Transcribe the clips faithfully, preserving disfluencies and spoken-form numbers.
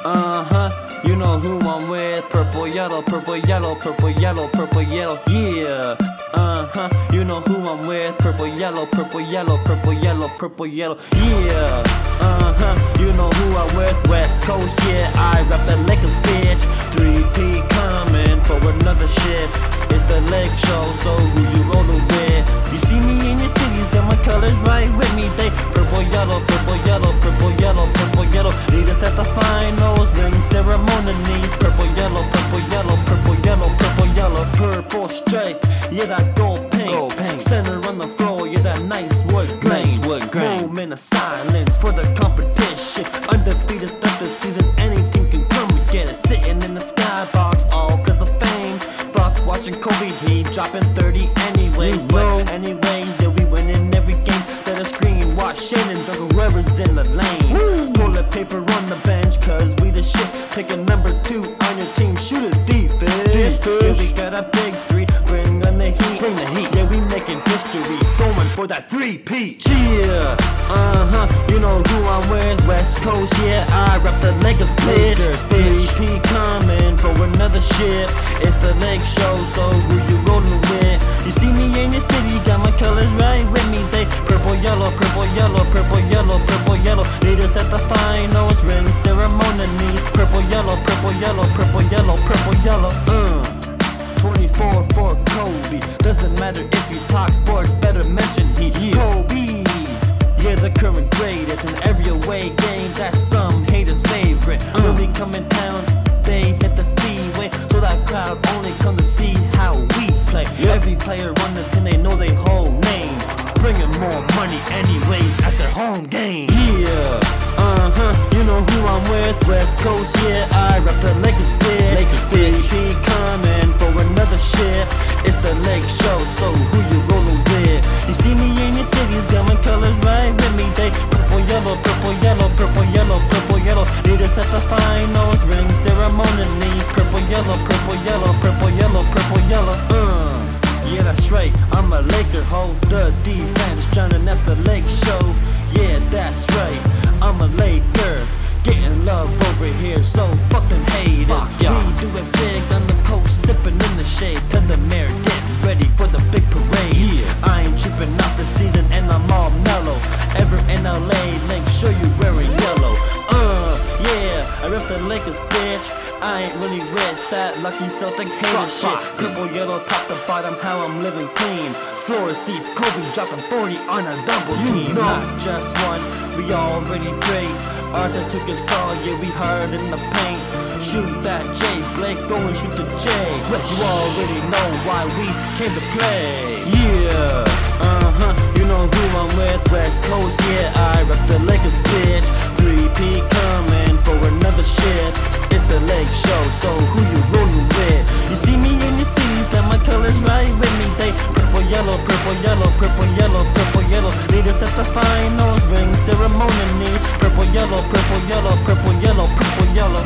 Uh-huh, you know who I'm with. Purple, yellow, purple, yellow, purple, yellow, purple, yellow, yeah. Uh-huh, you know who I'm with. Purple, yellow, purple, yellow, purple, yellow, purple, yellow, yeah. Uh-huh, you know who I'm with. West Coast, yeah, I rap the Lakers, bitch. three P coming for another shit. It's the Lake Show, so who you rollin' with? You see me in your cities, got my colors right with me. They purple, yellow, purple, yellow, purple, yellow, purple, yellow. Lead us at the finals, ring ceremonies. Purple, yellow, purple, yellow, purple, yellow, purple, yellow. Purple stripe, yeah, that gold paint. Gold paint. Center on the floor, yeah, that nice wood grain. Nice wood grain. Moment of silence for the competition. Undefeated start the season, anything can come and get it. Sitting in the skybox, all cause of fame. Fuck watching Kobe, he dropping thirty anyways. But anyways, yeah, we winning every game. Set a screen, watch Shannon, dunk whoever's in the lane. Woo. Toilet paper on the bench, cause we the shit. Take a number two on your team, shoot a defense. Yeah, we got a big three, bring on the heat. Bring the heat, yeah, we making history. Going for that three-peat, yeah. Uh-huh, you know who I'm with. West Coast, yeah, I rap the Lakers, bitch. three P coming for another shit. It's the Lake Show, so who you rollin' with? You see me in your city, got my colors right with me. They purple, yellow, purple, yellow, purple, yellow, purple, yellow. Lead us at the finals, ring ceremonies. Purple, yellow, purple, yellow, purple, yellow, purple, yellow. Uh, twenty-four for Kobe. Doesn't matter if you talk sports, better mention he. Yeah. Kobe, yeah, the current greatest in every away game. That's some haters' favorite. Uh. When we come in town, they hit the speedway, so that crowd only come to see how we play. Yep. Every player on the team, they know their whole name, bringing more money anyways at their home game. Yeah, uh-huh, you know who I'm with. West Coast, yeah, I rap the Lakers, bitch. Lakers, bitch. three P coming for another shit. It's the Lake Show, so who you rollin' with? You see me in your cities, got my colors right with me. They purple, yellow, purple, yellow, purple, yellow, purple, yellow. Lead us at the finals, ring ceremonies. Purple, yellow, purple, yellow, purple, yellow, purple, yellow. Uh, yeah, that's right, I'm a Laker, hold the defense, drowning at the Lake Show. Yeah, that's right, I'm a Laker, getting love over here, so fucking haters. Fuck, yeah. We do it big on the coast, sipping in the shade. Tell the mayor, get ready for the big parade. Yeah. I ain't tripping off the season and I'm all mellow. Ever in L A, make sure you wearing yellow. Uh, yeah, I rep the Lakers, bitch. I ain't really with that lucky Celtic hater shit. Purple, yellow, top to bottom, how I'm living clean. Floor seats, Kobe dropping forty on a double team. Not just one, we already great. Arthur took us all, yeah, we hard in the paint. Shoot that J, Blake, go and shoot the J. You already know why we came to play. Yeah, uh-huh, you know who I'm with. West Coast, yeah, I rep the Lakers, bitch. three P coming for another shit. It's the Lake Show, so who you rollin' with? You see me in your city, got my colors right with me. They purple, yellow, purple, yellow, purple, yellow, purple, yellow. Lead us at the finals, ring ceremonies. Purple, yellow, purple, yellow, purple, yellow, purple, yellow.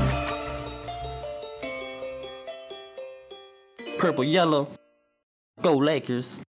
Purple, yellow. Go Lakers.